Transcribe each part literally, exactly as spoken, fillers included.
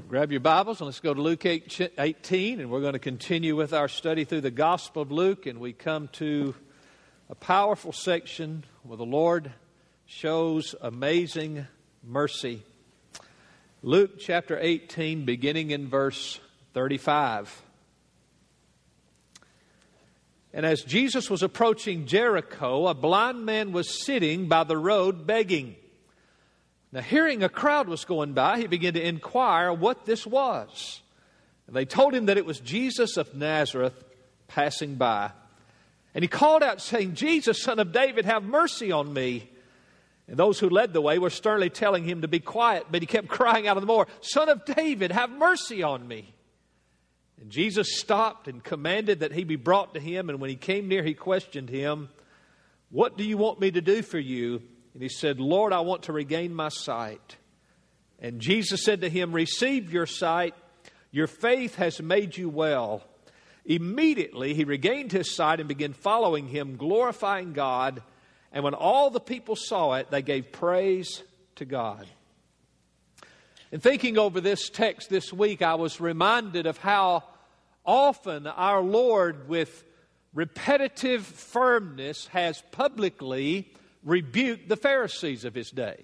Grab your Bibles and let's go to Luke eighteen, and we're going to continue with our study through the Gospel of Luke, and we come to a powerful section where the Lord shows amazing mercy. Luke chapter eighteen, beginning in verse thirty-five. And as Jesus was approaching Jericho, a blind man was sitting by the road begging. Now, hearing a crowd was going by, he began to inquire what this was. And they told him that it was Jesus of Nazareth passing by. And he called out, saying, "Jesus, Son of David, have mercy on me." And those who led the way were sternly telling him to be quiet, but he kept crying out the more, "Son of David, have mercy on me." And Jesus stopped and commanded that he be brought to him. And when he came near, he questioned him, "What do you want me to do for you?" And he said, "Lord, I want to regain my sight." And Jesus said to him, "Receive your sight. Your faith has made you well." Immediately he regained his sight and began following him, glorifying God. And when all the people saw it, they gave praise to God. In thinking over this text this week, I was reminded of how often our Lord, with repetitive firmness, has publicly rebuked the Pharisees of his day.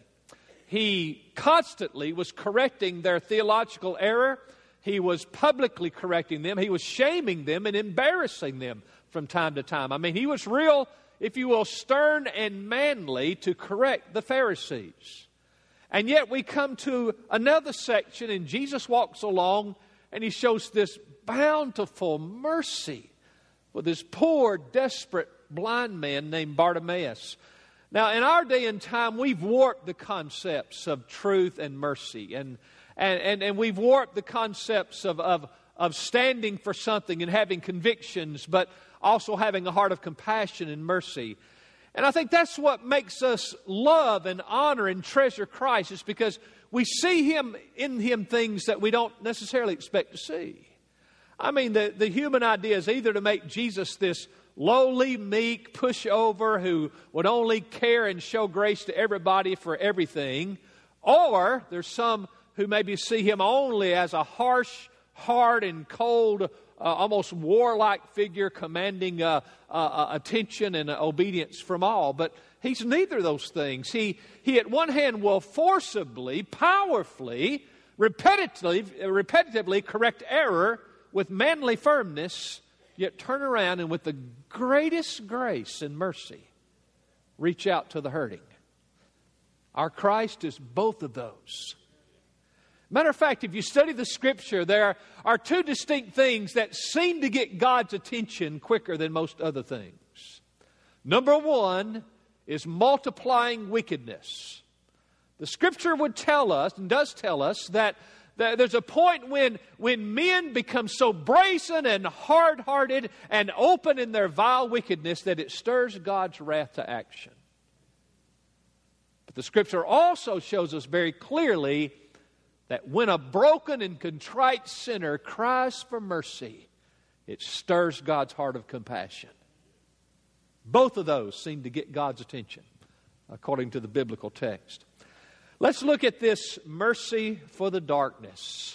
He constantly was correcting their theological error. He was publicly correcting them. He was shaming them and embarrassing them from time to time. I mean, he was real, if you will, stern and manly to correct the Pharisees. And yet we come to another section, and Jesus walks along and he shows this bountiful mercy for this poor, desperate blind man named Bartimaeus. Now, in our day and time, we've warped the concepts of truth and mercy. And and, and, and we've warped the concepts of, of, of standing for something and having convictions, but also having a heart of compassion and mercy. And I think that's what makes us love and honor and treasure Christ, is because we see Him in Him things that we don't necessarily expect to see. I mean, the, the human idea is either to make Jesus this lowly, meek pushover who would only care and show grace to everybody for everything, or there's some who maybe see Him only as a harsh, hard, and cold, uh, almost warlike figure commanding uh, uh, attention and obedience from all. But He's neither of those things. He, he at one hand will forcibly, powerfully, repetitively, repetitively correct error with manly firmness, yet turn around and with the greatest grace and mercy reach out to the hurting. Our Christ is both of those. Matter of fact, if you study the Scripture, there are two distinct things that seem to get God's attention quicker than most other things. Number one is multiplying wickedness. The Scripture would tell us, and does tell us, that there's a point when, when men become so brazen and hard-hearted and open in their vile wickedness that it stirs God's wrath to action. But the Scripture also shows us very clearly that when a broken and contrite sinner cries for mercy, it stirs God's heart of compassion. Both of those seem to get God's attention, according to the biblical text. Let's look at this mercy for the darkness.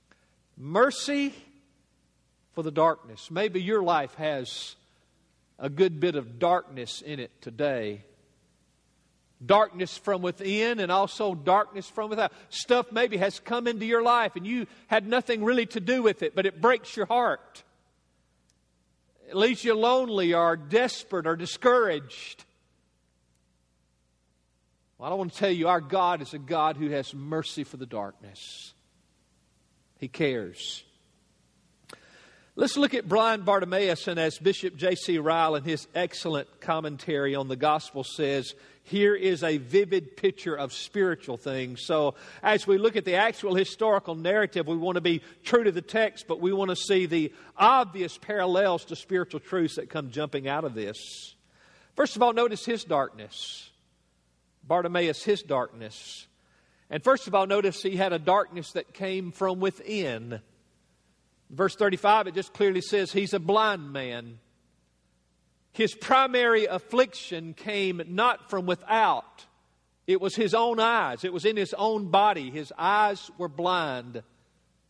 Mercy for the darkness. Maybe your life has a good bit of darkness in it today. Darkness from within and also darkness from without. Stuff maybe has come into your life and you had nothing really to do with it, but it breaks your heart. It leaves you lonely or desperate or discouraged. Well, I want to tell you, our God is a God who has mercy for the darkness. He cares. Let's look at blind Bartimaeus, and as Bishop J C Ryle in his excellent commentary on the gospel says, here is a vivid picture of spiritual things. So as we look at the actual historical narrative, we want to be true to the text, but we want to see the obvious parallels to spiritual truths that come jumping out of this. First of all, notice his darkness. Bartimaeus, his darkness. And first of all, notice he had a darkness that came from within. Verse thirty-five, it just clearly says he's a blind man. His primary affliction came not from without. It was his own eyes. It was in his own body. His eyes were blind.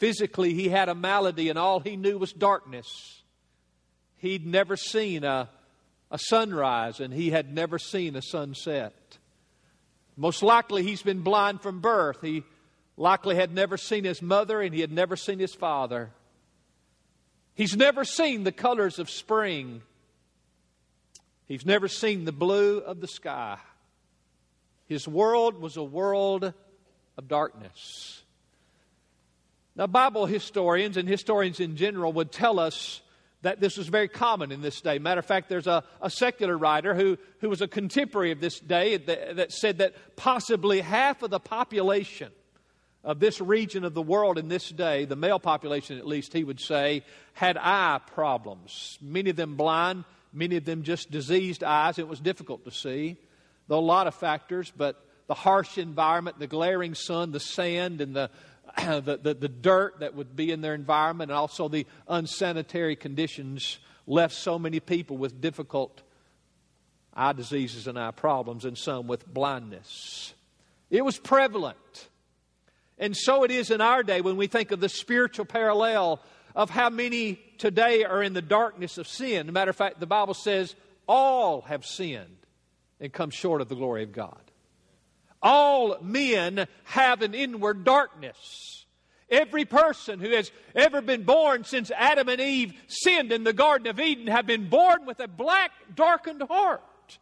physically he had a malady and all he knew was darkness. He'd never seen a, a sunrise and he had never seen a sunset. Most likely he's been blind from birth. He likely had never seen his mother and he had never seen his father. He's never seen the colors of spring. He's never seen the blue of the sky. His world was a world of darkness. Now, Bible historians and historians in general would tell us that this was very common in this day. Matter of fact, there's a, a secular writer who, who was a contemporary of this day that, that said that possibly half of the population of this region of the world in this day, the male population at least, he would say, had eye problems. Many of them blind, many of them just diseased eyes. It was difficult to see. Though a lot of factors, but the harsh environment, the glaring sun, the sand, and the, the, the, the dirt that would be in their environment, and also the unsanitary conditions left so many people with difficult eye diseases and eye problems, and some with blindness. It was prevalent. And so it is in our day when we think of the spiritual parallel of how many today are in the darkness of sin. As a matter of fact, the Bible says all have sinned and come short of the glory of God. All men have an inward darkness. Every person who has ever been born since Adam and Eve sinned in the Garden of Eden have been born with a black, darkened heart.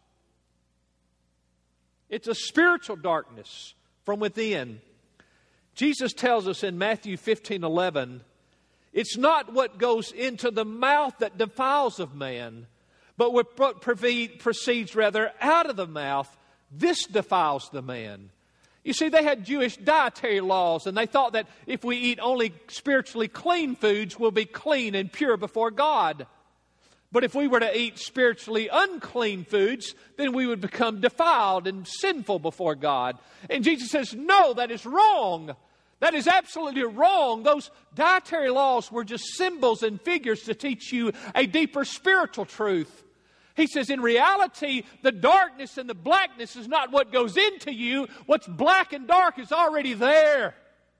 It's a spiritual darkness from within. Jesus tells us in Matthew fifteen eleven, it's not what goes into the mouth that defiles of man, but what proceeds rather out of the mouth, this defiles the man. You see, they had Jewish dietary laws, and they thought that if we eat only spiritually clean foods, we'll be clean and pure before God. But if we were to eat spiritually unclean foods, then we would become defiled and sinful before God. And Jesus says, no, that is wrong. That is absolutely wrong. Those dietary laws were just symbols and figures to teach you a deeper spiritual truth. He says, in reality, the darkness and the blackness is not what goes into you. What's black and dark is already there.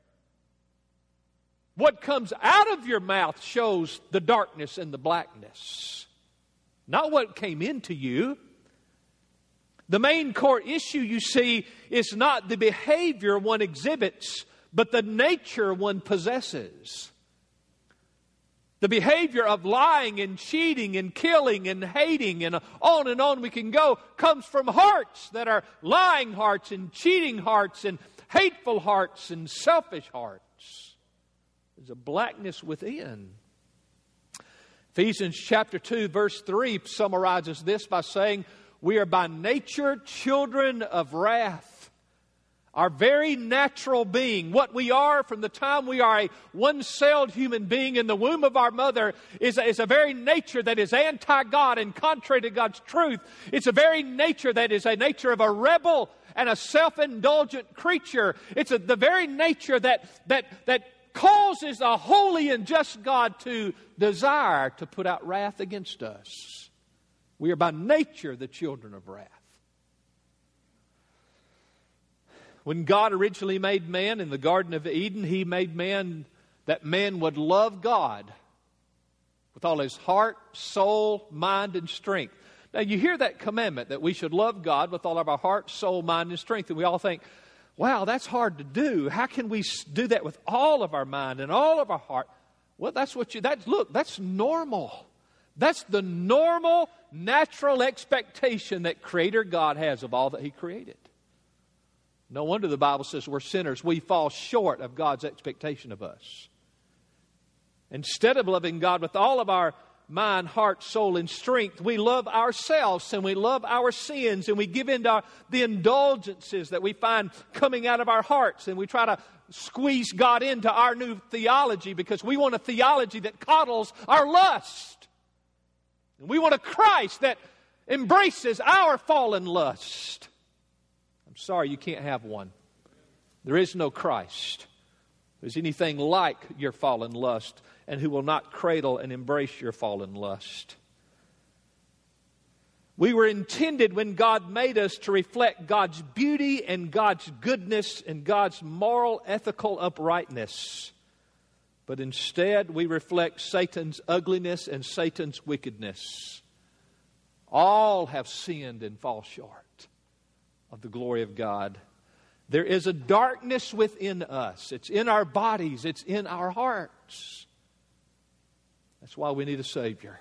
What comes out of your mouth shows the darkness and the blackness, not what came into you. The main core issue, you see, is not the behavior one exhibits, but the nature one possesses. The behavior of lying and cheating and killing and hating and on and on we can go comes from hearts that are lying hearts and cheating hearts and hateful hearts and selfish hearts. There's a blackness within. Ephesians chapter two verse three summarizes this by saying, we are by nature children of wrath. Our very natural being, what we are from the time we are a one-celled human being in the womb of our mother, is a, is a very nature that is anti-God and contrary to God's truth. It's a very nature that is a nature of a rebel and a self-indulgent creature. It's a, the very nature that, that, that causes a holy and just God to desire to put out wrath against us. We are by nature the children of wrath. When God originally made man in the Garden of Eden, He made man that man would love God with all his heart, soul, mind, and strength. Now you hear that commandment that we should love God with all of our heart, soul, mind, and strength. And we all think, wow, that's hard to do. How can we do that with all of our mind and all of our heart? Well, that's what you, that's, look, that's normal. That's the normal, natural expectation that Creator God has of all that He created. No wonder the Bible says we're sinners. We fall short of God's expectation of us. Instead of loving God with all of our mind, heart, soul, and strength, we love ourselves and we love our sins and we give in to our, the indulgences that we find coming out of our hearts, and we try to squeeze God into our new theology because we want a theology that coddles our lust. And we want a Christ that embraces our fallen lust. I'm sorry, you can't have one. There is no Christ who is anything like your fallen lust and who will not cradle and embrace your fallen lust. We were intended when God made us to reflect God's beauty and God's goodness and God's moral, ethical uprightness. but instead we reflect Satan's ugliness and Satan's wickedness. All have sinned and fall short of the glory of God. There is a darkness within us. It's in our bodies. It's in our hearts. That's why we need a Savior.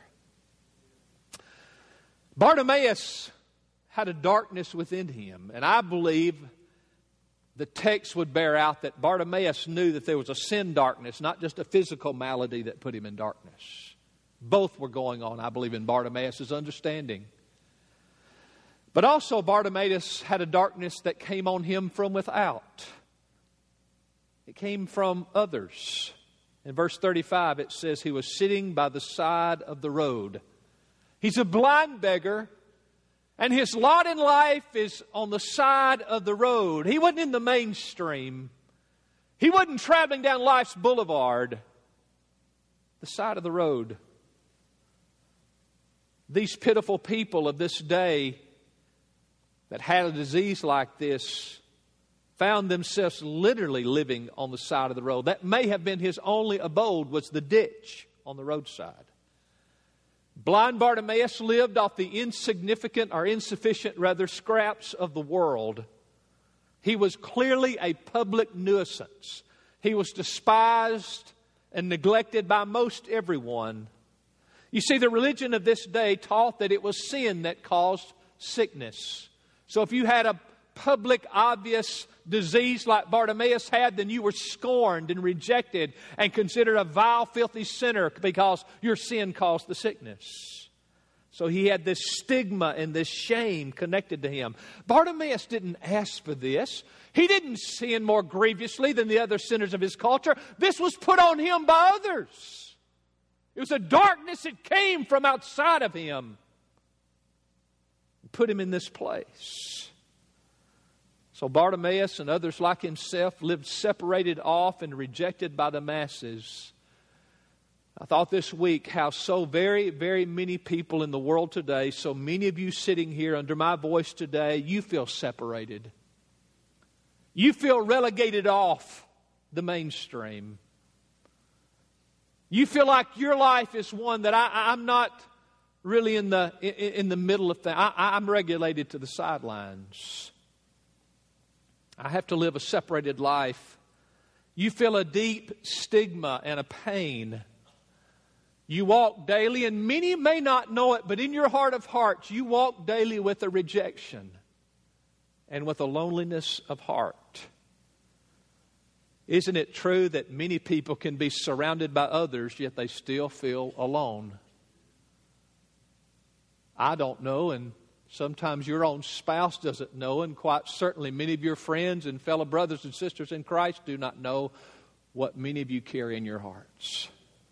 Bartimaeus had a darkness within him, and I believe the text would bear out that Bartimaeus knew that there was a sin darkness, not just a physical malady that put him in darkness. Both were going on, I believe, in Bartimaeus' understanding. But also Bartimaeus had a darkness that came on him from without. It came from others. In verse thirty-five it says he was sitting by the side of the road. He's a blind beggar, and his lot in life is on the side of the road. He wasn't in the mainstream. He wasn't traveling down life's boulevard. The side of the road. These pitiful people of this day that had a disease like this found themselves literally living on the side of the road. That may have been his only abode, was the ditch on the roadside. Blind Bartimaeus lived off the insignificant or insufficient, rather, scraps of the world. He was clearly a public nuisance. He was despised and neglected by most everyone. You see, the religion of this day taught that it was sin that caused sickness. So if you had a public, obvious disease like Bartimaeus had, then you were scorned and rejected and considered a vile, filthy sinner because your sin caused the sickness. So he had this stigma and this shame connected to him. Bartimaeus didn't ask for this. He didn't sin more grievously than the other sinners of his culture. This was put on him by others. It was a darkness that came from outside of him and put him in this place. So Bartimaeus and others like himself lived separated off and rejected by the masses. I thought this week how so very, very many people in the world today, so many of you sitting here under my voice today, you feel separated. You feel relegated off the mainstream. You feel like your life is one that I, I'm not really in the, in, in the middle of things. I, I'm regulated to the sidelines. I have to live a separated life. You feel a deep stigma and a pain. You walk daily, and many may not know it, but in your heart of hearts, you walk daily with a rejection and with a loneliness of heart. Isn't it true that many people can be surrounded by others, yet they still feel alone? I don't know, and sometimes your own spouse doesn't know, and quite certainly many of your friends and fellow brothers and sisters in Christ do not know what many of you carry in your hearts.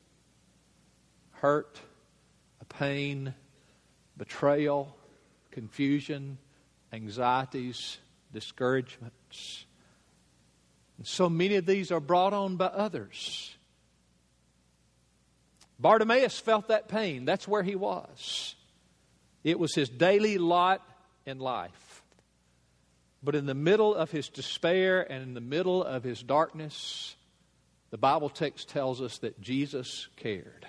Hurt, a pain, betrayal, confusion, anxieties, discouragements. And so many of these are brought on by others. Bartimaeus felt that pain. That's where he was. It was his daily lot in life. But in the middle of his despair and in the middle of his darkness, the Bible text tells us that Jesus cared.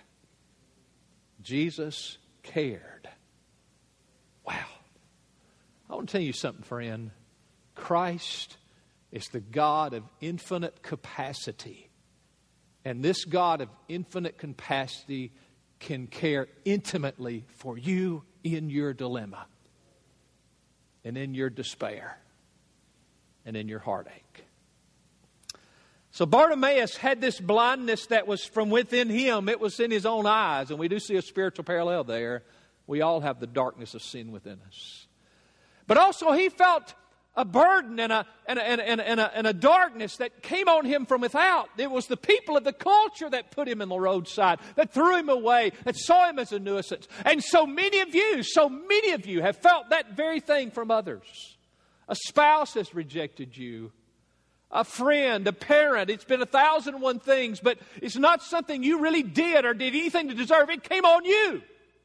Jesus cared. Wow. I want to tell you something, friend. Christ is the God of infinite capacity. And this God of infinite capacity can care intimately for you in your dilemma and in your despair and in your heartache. So Bartimaeus had this blindness that was from within him. It was in his own eyes. And we do see a spiritual parallel there. We all have the darkness of sin within us. But also he felt a burden and a, and, a, and, a, and, a, and a darkness that came on him from without. It was the people of the culture that put him in the roadside, that threw him away, that saw him as a nuisance. And so many of you, so many of you have felt that very thing from others. A spouse has rejected you. A friend, a parent. It's been a thousand and one things, but it's not something you really did or did anything to deserve. It came on you.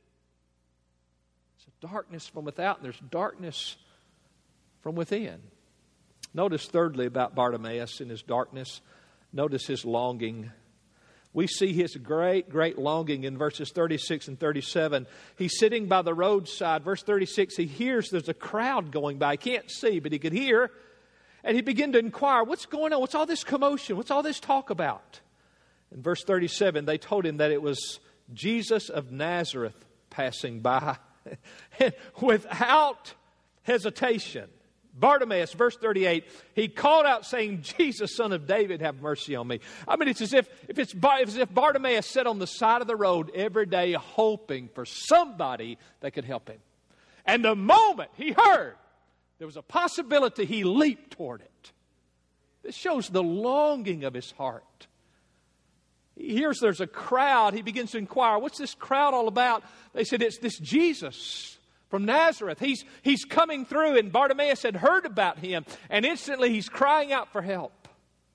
It's a darkness from without, and there's darkness from within. Notice thirdly about Bartimaeus in his darkness, notice his longing. we see his great, great longing in verses thirty-six and thirty-seven. He's sitting by the roadside. Verse thirty-six, he hears there's a crowd going by. He can't see, but he could hear. And he began to inquire, what's going on? What's all this commotion? What's all this talk about? In verse thirty-seven, they told him that it was Jesus of Nazareth passing by. Without hesitation, Bartimaeus, verse thirty-eight, he called out saying, Jesus, son of David, have mercy on me. I mean, it's as if, if it's as if Bartimaeus sat on the side of the road every day hoping for somebody that could help him. And the moment he heard there was a possibility, he leaped toward it. This shows the longing of his heart. He hears there's a crowd. He begins to inquire, what's this crowd all about? They said, it's this Jesus from Nazareth. He's, he's coming through, and Bartimaeus had heard about him, and instantly he's crying out for help.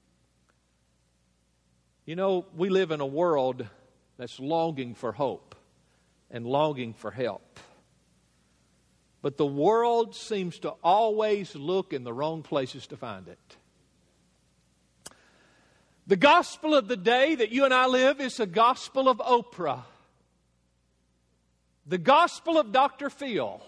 You know, we live in a world that's longing for hope and longing for help. But the world seems to always look in the wrong places to find it. The gospel of the day that you and I live is the gospel of Oprah. The gospel of Doctor Phil.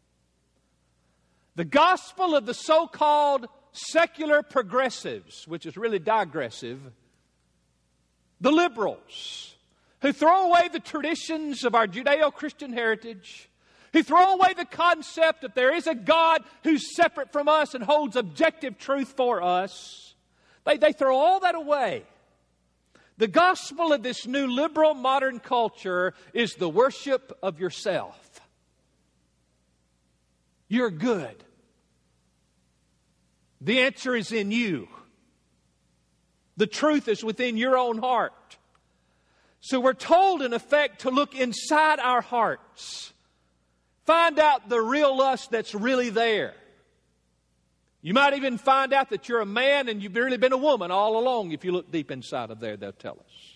The gospel of the so-called secular progressives, which is really digressive. The liberals, who throw away the traditions of our Judeo-Christian heritage, who throw away the concept that there is a God who's separate from us and holds objective truth for us. They, they throw all that away. The gospel of this new liberal modern culture is the worship of yourself. You're good. The answer is in you. The truth is within your own heart. So we're told, in effect, to look inside our hearts. Find out the real lust that's really there. You might even find out that you're a man and you've really been a woman all along. If you look deep inside of there, they'll tell us.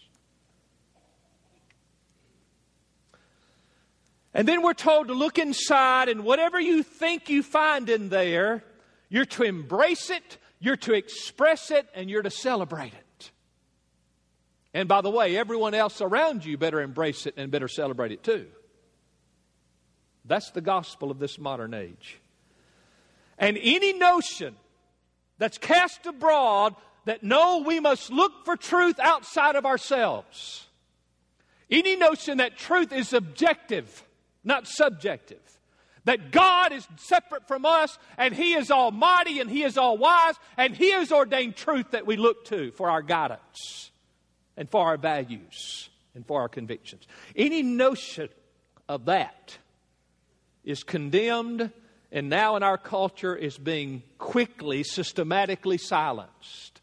And then we're told to look inside, and whatever you think you find in there, you're to embrace it, you're to express it, and you're to celebrate it. And by the way, everyone else around you better embrace it and better celebrate it too. That's the gospel of this modern age. And any notion that's cast abroad that no, we must look for truth outside of ourselves. Any notion that truth is objective, not subjective. That God is separate from us and He is almighty and He is all wise and He has ordained truth that we look to for our guidance and for our values and for our convictions. Any notion of that is condemned, and now in our culture is being quickly, systematically silenced.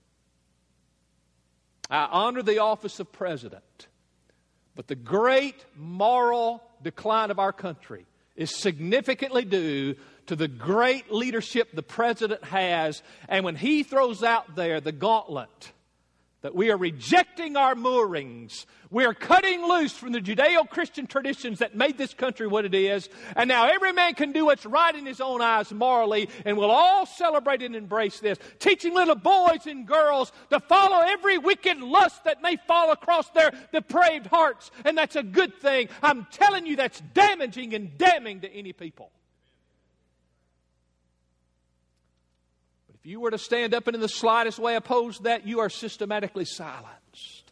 I honor the office of president, but the great moral decline of our country is significantly due to the great leadership the president has, and when he throws out there the gauntlet that we are rejecting our moorings. We are cutting loose from the Judeo-Christian traditions that made this country what it is. And now every man can do what's right in his own eyes morally. And we'll all celebrate and embrace this. Teaching little boys and girls to follow every wicked lust that may fall across their depraved hearts. And that's a good thing. I'm telling you, that's damaging and damning to any people. If you were to stand up and in the slightest way oppose that, you are systematically silenced.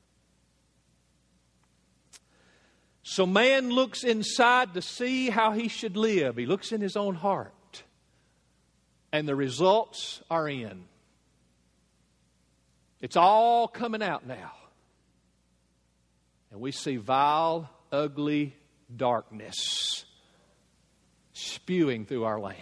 So man looks inside to see how he should live. He looks in his own heart. And the results are in. It's all coming out now. And we see vile, ugly darkness spewing through our land.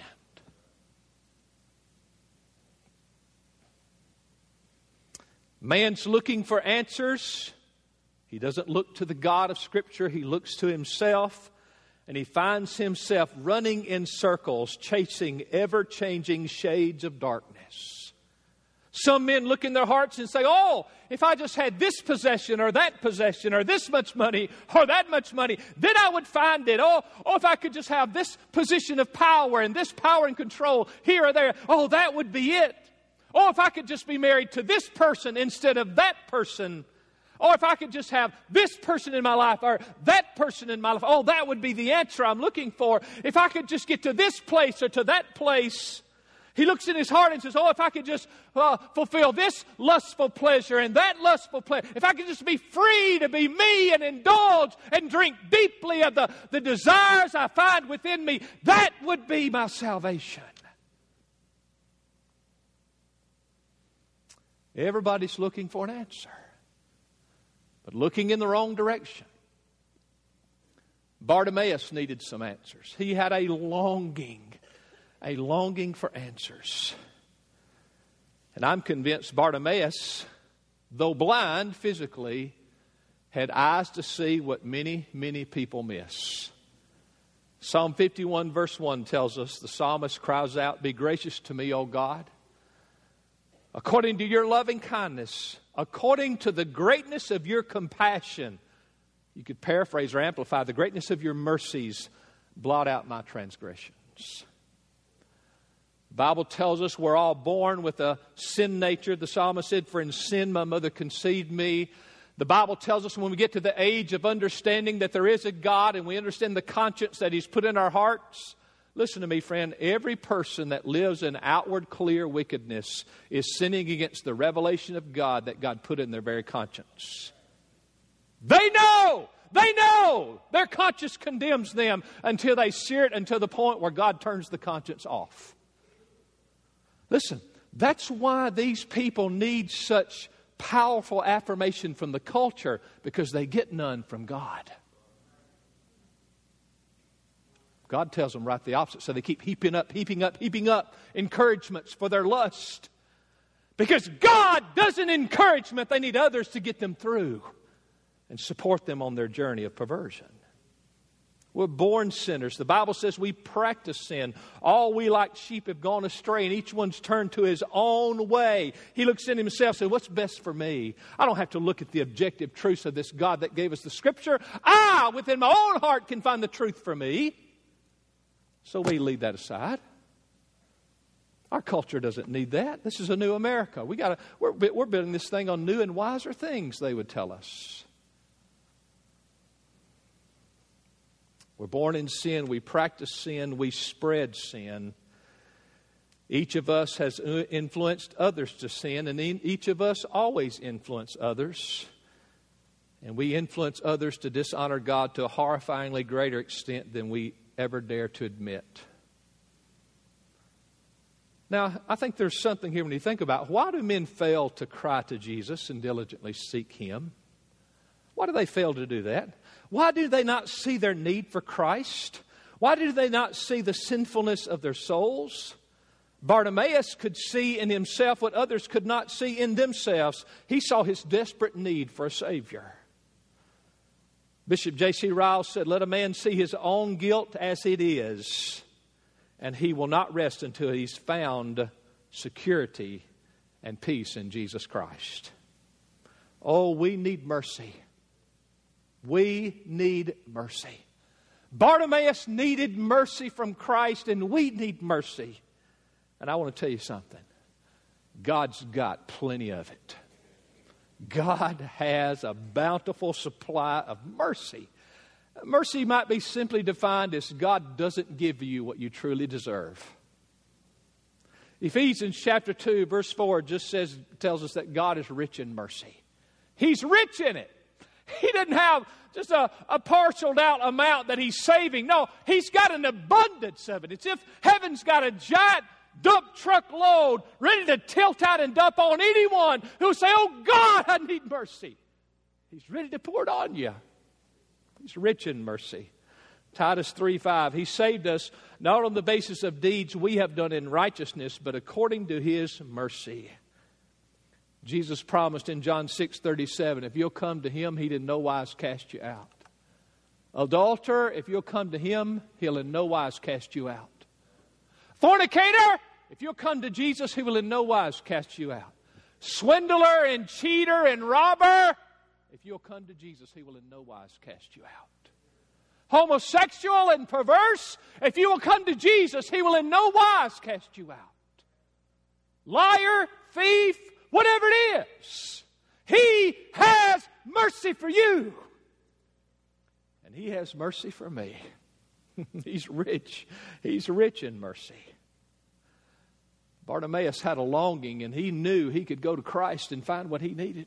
Man's looking for answers. He doesn't look to the God of Scripture. He looks to himself. And he finds himself running in circles, chasing ever-changing shades of darkness. Some men look in their hearts and say, oh, if I just had this possession or that possession or this much money or that much money, then I would find it. Oh, oh, if I could just have this position of power and this power and control here or there, oh, that would be it. Oh, if I could just be married to this person instead of that person. Or if I could just have this person in my life or that person in my life, oh, that would be the answer I'm looking for. If I could just get to this place or to that place. He looks in his heart and says, oh, if I could just uh, fulfill this lustful pleasure and that lustful pleasure, if I could just be free to be me and indulge and drink deeply of the, the desires I find within me, that would be my salvation. Everybody's looking for an answer, but looking in the wrong direction. Bartimaeus needed some answers. He had a longing, a longing for answers. And I'm convinced Bartimaeus, though blind physically, had eyes to see what many, many people miss. Psalm fifty-one verse one tells us, the psalmist cries out, "Be gracious to me, O God, according to your loving kindness, according to the greatness of your compassion." You could paraphrase or amplify, the greatness of your mercies, blot out my transgressions. The Bible tells us we're all born with a sin nature. The psalmist said, "For in sin my mother conceived me." The Bible tells us when we get to the age of understanding that there is a God and we understand the conscience that He's put in our hearts. Listen to me, friend. Every person that lives in outward clear wickedness is sinning against the revelation of God that God put in their very conscience. They know! They know! Their conscience condemns them until they sear it until the point where God turns the conscience off. Listen, that's why these people need such powerful affirmation from the culture, because they get none from God. God tells them right the opposite. So they keep heaping up, heaping up, heaping up encouragements for their lust. Because God doesn't encouragement. They need others to get them through and support them on their journey of perversion. We're born sinners. The Bible says we practice sin. All we like sheep have gone astray, and each one's turned to his own way. He looks in himself and says, what's best for me? I don't have to look at the objective truths of this God that gave us the Scripture. I, within my own heart, can find the truth for me. So we leave that aside. Our culture doesn't need that. This is a new America. We gotta, we're, we're building this thing on new and wiser things, they would tell us. We're born in sin. We practice sin. We spread sin. Each of us has influenced others to sin, and each of us always influence others. And we influence others to dishonor God to a horrifyingly greater extent than we ever dare to admit. Now, I think there's something here when you think about, why do men fail to cry to Jesus and diligently seek Him? Why do they fail to do that? Why do they not see their need for Christ? Why do they not see the sinfulness of their souls? Bartimaeus could see in himself what others could not see in themselves. He saw his desperate need for a Savior. Bishop J C Ryle said, "Let a man see his own guilt as it is, and he will not rest until he's found security and peace in Jesus Christ." Oh, we need mercy. We need mercy. Bartimaeus needed mercy from Christ, and we need mercy. And I want to tell you something. God's got plenty of it. God has a bountiful supply of mercy. Mercy might be simply defined as God doesn't give you what you truly deserve. Ephesians chapter two, verse four just says, tells us that God is rich in mercy. He's rich in it. He didn't have just a, a parceled out amount that He's saving. No, He's got an abundance of it. It's if heaven's got a giant dump truck load ready to tilt out and dump on anyone who say, "Oh God, I need mercy." He's ready to pour it on you. He's rich in mercy. Titus three five, He saved us not on the basis of deeds we have done in righteousness, but according to His mercy. Jesus promised in John six thirty-seven, if you'll come to Him, He'd in no wise cast you out. Adulterer, if you'll come to Him, He'll in no wise cast you out. Fornicator, if you'll come to Jesus, He will in no wise cast you out. Swindler and cheater and robber, if you'll come to Jesus, He will in no wise cast you out. Homosexual and perverse, if you will come to Jesus, He will in no wise cast you out. Liar, thief, whatever it is, He has mercy for you. And He has mercy for me. He's rich. He's rich in mercy. Bartimaeus had a longing, and he knew he could go to Christ and find what he needed.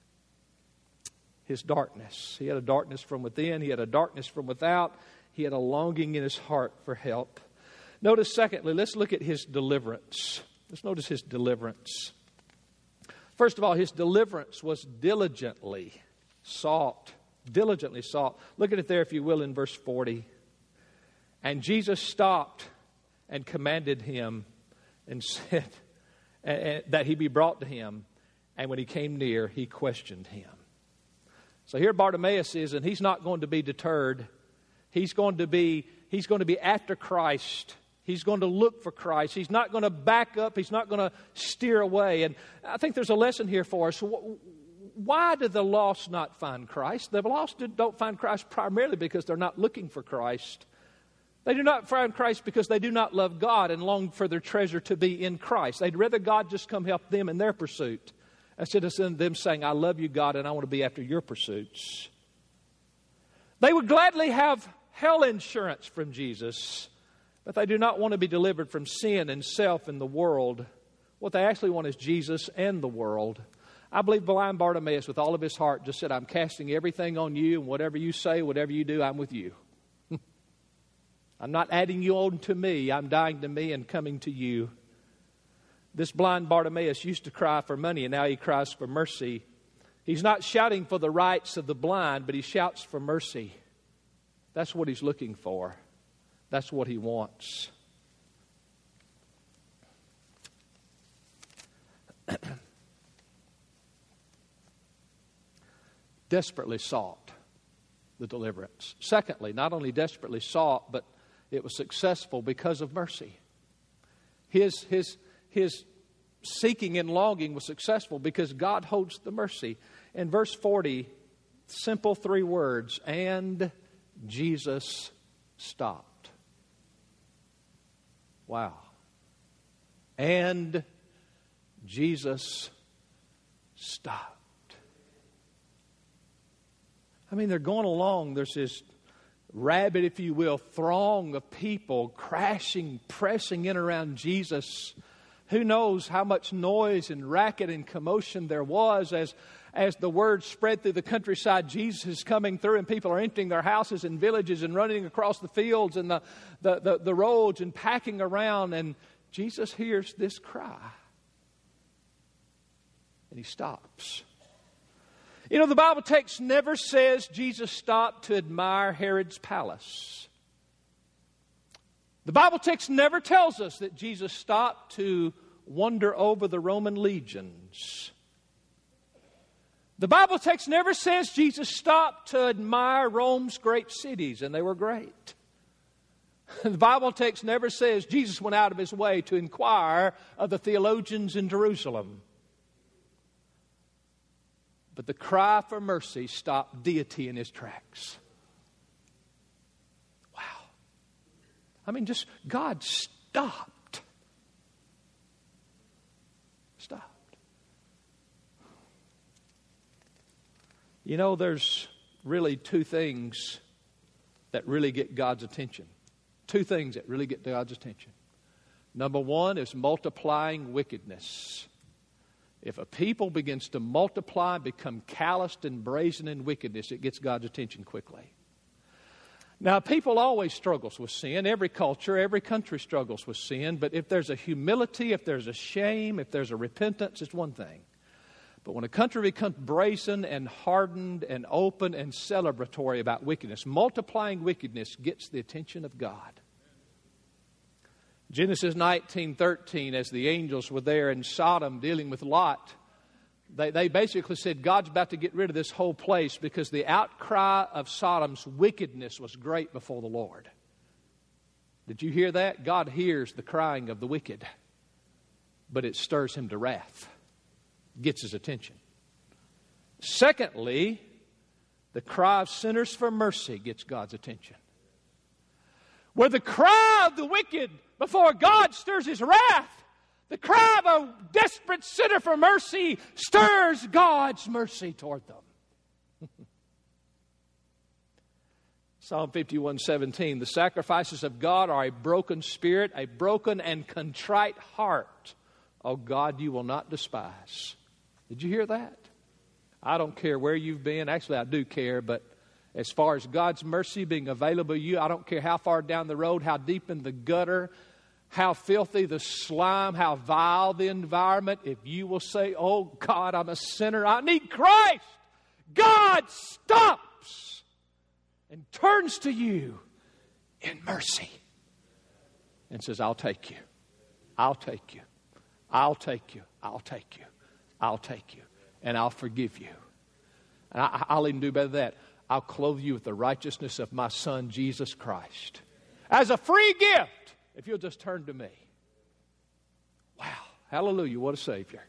His darkness. He had a darkness from within. He had a darkness from without. He had a longing in his heart for help. Notice, secondly, let's look at his deliverance. Let's notice his deliverance. First of all, his deliverance was diligently sought. Diligently sought. Look at it there, if you will, in verse forty. And Jesus stopped and commanded him and said uh, that he be brought to him. And when he came near, he questioned him. So here Bartimaeus is, and he's not going to be deterred. He's going to be, he's going to be after Christ. He's going to look for Christ. He's not going to back up. He's not going to steer away. And I think there's a lesson here for us. Why do the lost not find Christ? The lost don't find Christ primarily because they're not looking for Christ. They do not find Christ because they do not love God and long for their treasure to be in Christ. They'd rather God just come help them in their pursuit instead of them saying, I love you, God, and I want to be after your pursuits. They would gladly have hell insurance from Jesus, but they do not want to be delivered from sin and self and the world. What they actually want is Jesus and the world. I believe blind Bartimaeus, with all of his heart, just said, I'm casting everything on you, and whatever you say, whatever you do, I'm with you. I'm not adding you on to me. I'm dying to me and coming to you. This blind Bartimaeus used to cry for money, and now he cries for mercy. He's not shouting for the rights of the blind, but he shouts for mercy. That's what he's looking for. That's what he wants. Desperately sought the deliverance. Secondly, not only desperately sought, but it was successful because of mercy. His, his, his seeking and longing was successful because God holds the mercy. In verse forty, simple three words, and Jesus stopped. Wow. And Jesus stopped. I mean, they're going along. There's this rabid, if you will, throng of people crashing, pressing in around Jesus. Who knows how much noise and racket and commotion there was as, as the word spread through the countryside. Jesus is coming through, and people are emptying their houses and villages and running across the fields and the, the, the, the roads and packing around. And Jesus hears this cry. And he stops. You know, the Bible text never says Jesus stopped to admire Herod's palace. The Bible text never tells us that Jesus stopped to wander over the Roman legions. The Bible text never says Jesus stopped to admire Rome's great cities, and they were great. The Bible text never says Jesus went out of his way to inquire of the theologians in Jerusalem. But the cry for mercy stopped deity in his tracks. Wow. I mean, just God stopped. Stopped. You know, there's really two things that really get God's attention. Two things that really get God's attention. Number one is multiplying wickedness. If a people begins to multiply, become calloused and brazen in wickedness, it gets God's attention quickly. Now, people always struggles with sin. Every culture, every country struggles with sin. But if there's a humility, if there's a shame, if there's a repentance, it's one thing. But when a country becomes brazen and hardened and open and celebratory about wickedness, multiplying wickedness gets the attention of God. Genesis nineteen thirteen, as the angels were there in Sodom dealing with Lot, they, they basically said, God's about to get rid of this whole place because the outcry of Sodom's wickedness was great before the Lord. Did you hear that? God hears the crying of the wicked, but it stirs him to wrath, gets his attention. Secondly, the cry of sinners for mercy gets God's attention. Where the cry of the wicked before God stirs his wrath, the cry of a desperate sinner for mercy stirs God's mercy toward them. Psalm fifty-one seventeen, the sacrifices of God are a broken spirit, a broken and contrite heart. Oh God, you will not despise. Did you hear that? I don't care where you've been. Actually, I do care, but as far as God's mercy being available to you, I don't care how far down the road, how deep in the gutter, how filthy the slime, how vile the environment. If you will say, oh God, I'm a sinner, I need Christ. God stops and turns to you in mercy and says, I'll take you. I'll take you. I'll take you. I'll take you. I'll take you. And I'll forgive you. And I, I'll even do better than that. I'll clothe you with the righteousness of my Son, Jesus Christ. As a free gift, if you'll just turn to me. Wow. Hallelujah. What a Savior.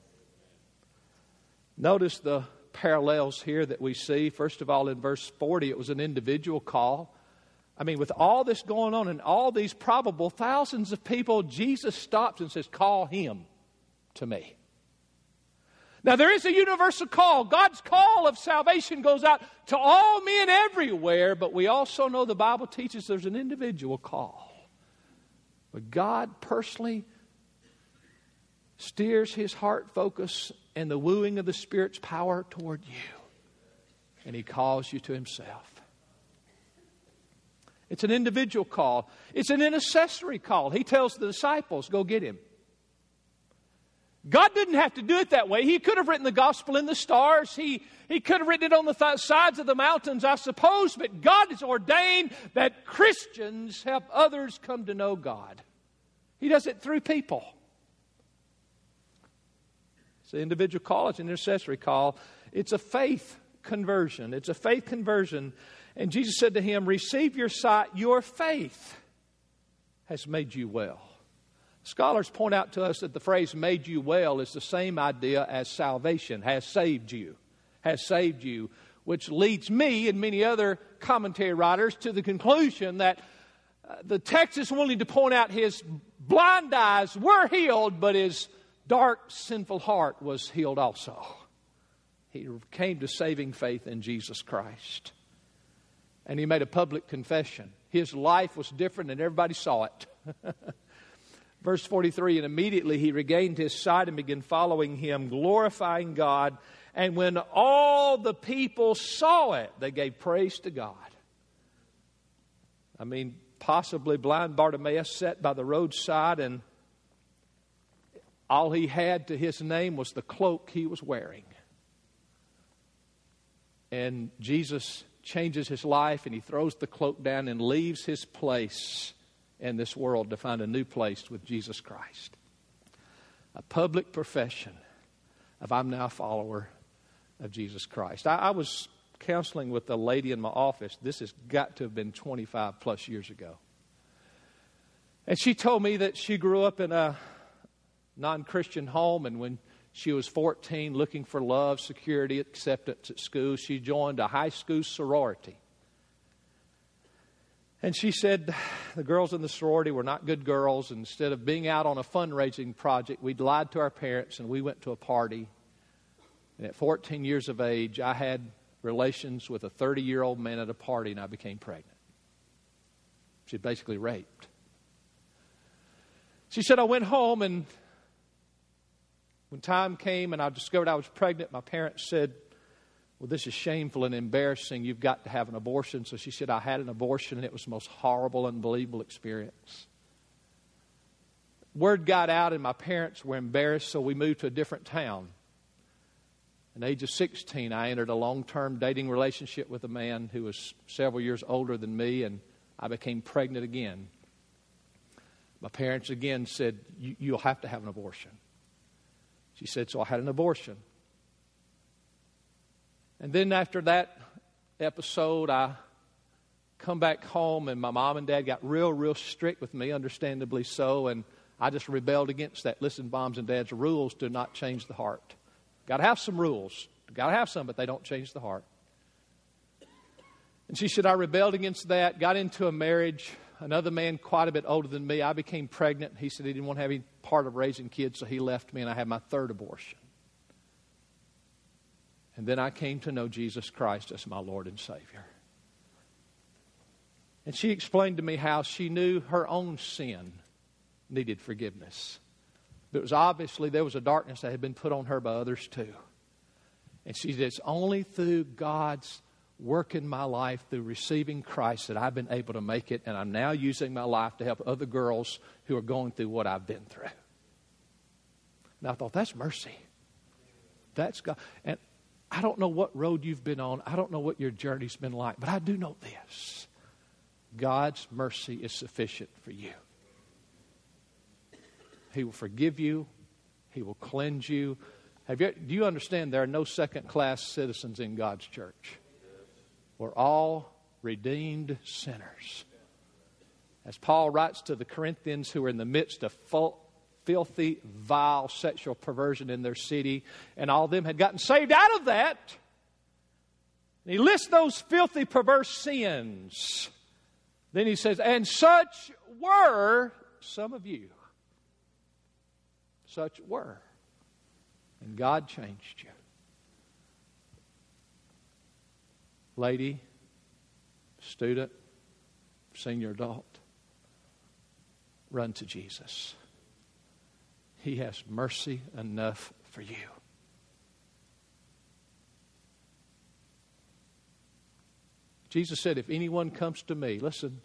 Notice the parallels here that we see. First of all, in verse forty, it was an individual call. I mean, with all this going on and all these probable thousands of people, Jesus stops and says, call him to me. Now, there is a universal call. God's call of salvation goes out to all men everywhere, but we also know the Bible teaches there's an individual call. But God personally steers his heart focus and the wooing of the Spirit's power toward you. And he calls you to himself. It's an individual call. It's an intercessory call. He tells the disciples, go get him. God didn't have to do it that way. He could have written the gospel in the stars. He, he could have written it on the th- sides of the mountains, I suppose. But God has ordained that Christians help others come to know God. He does it through people. It's an individual call. It's an intercessory call. It's a faith conversion. It's a faith conversion. And Jesus said to him, receive your sight. Your faith has made you well. Scholars point out to us that the phrase made you well is the same idea as salvation, has saved you, has saved you, which leads me and many other commentary writers to the conclusion that uh, the text is willing to point out his blind eyes were healed, but his dark, sinful heart was healed also. He came to saving faith in Jesus Christ. And he made a public confession. His life was different and everybody saw it. Verse forty-three, and immediately he regained his sight and began following him, glorifying God. And when all the people saw it, they gave praise to God. I mean, possibly blind Bartimaeus sat by the roadside, and all he had to his name was the cloak he was wearing. And Jesus changes his life, and he throws the cloak down and leaves his place in this world to find a new place with Jesus Christ. A public profession of I'm now a follower of Jesus Christ. I, I was counseling with a lady in my office. This has got to have been twenty-five plus years ago. And she told me that she grew up in a non-Christian home, and when she was fourteen, looking for love, security, acceptance at school, she joined a high school sorority. And she said the girls in the sorority were not good girls. And instead of being out on a fundraising project, we'd lied to our parents and we went to a party. And at fourteen years of age, I had relations with a thirty-year-old man at a party, and I became pregnant. She'd basically raped. She said, I went home, and when time came and I discovered I was pregnant, my parents said, well, this is shameful and embarrassing. You've got to have an abortion. So she said, I had an abortion, and it was the most horrible, unbelievable experience. Word got out, and my parents were embarrassed, so we moved to a different town. At the age of sixteen, I entered a long-term dating relationship with a man who was several years older than me, and I became pregnant again. My parents again said, you, you'll have to have an abortion. She said, so I had an abortion. And then after that episode, I come back home, and my mom and dad got real, real strict with me, understandably so, and I just rebelled against that. Listen, moms and dads, rules do not change the heart. Got to have some rules. Got to have some, but they don't change the heart. And she said, I rebelled against that, got into a marriage. Another man quite a bit older than me. I became pregnant. He said he didn't want to have any part of raising kids, so he left me, and I had my third abortion. And then I came to know Jesus Christ as my Lord and Savior. And she explained to me how she knew her own sin needed forgiveness. But it was obviously there was a darkness that had been put on her by others too. And she said, it's only through God's work in my life, through receiving Christ, that I've been able to make it. And I'm now using my life to help other girls who are going through what I've been through. And I thought, that's mercy. That's God. And I don't know what road you've been on. I don't know what your journey's been like. But I do know this. God's mercy is sufficient for you. He will forgive you. He will cleanse you. Have you, do you understand there are no second-class citizens in God's church? We're all redeemed sinners. As Paul writes to the Corinthians who are in the midst of full, filthy, vile sexual perversion in their city, and all of them had gotten saved out of that. And he lists those filthy, perverse sins. Then he says, and such were some of you. Such were. And God changed you. Lady, student, senior adult, run to Jesus. He has mercy enough for you. Jesus said, if anyone comes to me, listen,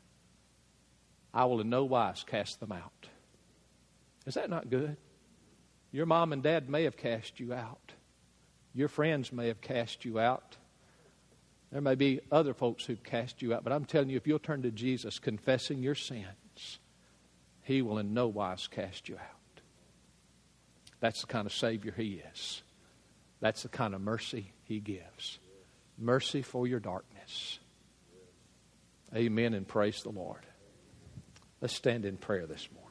I will in no wise cast them out. Is that not good? Your mom and dad may have cast you out. Your friends may have cast you out. There may be other folks who've cast you out. But I'm telling you, if you'll turn to Jesus confessing your sins, He will in no wise cast you out. That's the kind of Savior He is. That's the kind of mercy He gives. Mercy for your darkness. Amen and praise the Lord. Let's stand in prayer this morning.